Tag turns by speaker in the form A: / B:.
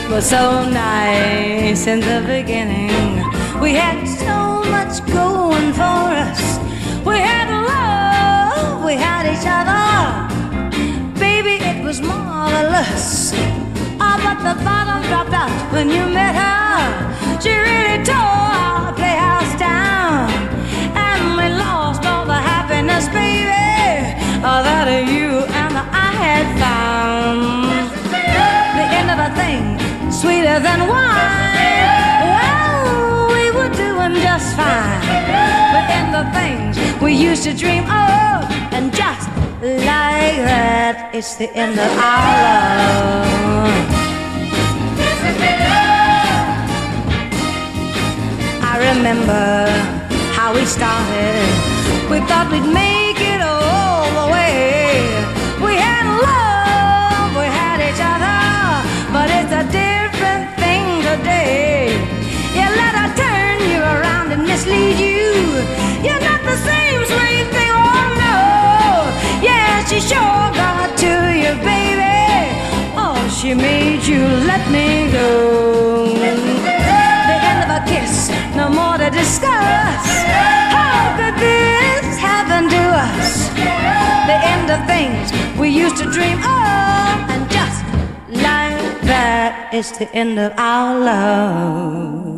A: was so nice in the beginning. We had so much going for us. We had love, we had each other. Baby, it was marvelous. Oh, but the bottom dropped out when you met her. She really tore our playhouse down, and we lost all the happiness, baby, that you and I had found. The end of a thing, sweeter than wine. Well, we were doing just fine. The end of things we used to dream of, and just like that, it's the end of our love. I remember how we started. We thought we'd make it all the way. We had love, we had each other, but it's a different thing today. You let her turn you around and mislead you. You're not the same sweet thing, oh no. Yeah, she sure got to you, baby. Oh, she made you let me go. The end of a kiss, no more to discuss. How could this happen to us? The end of things we used to dream of, and just like that, it's the end of our love.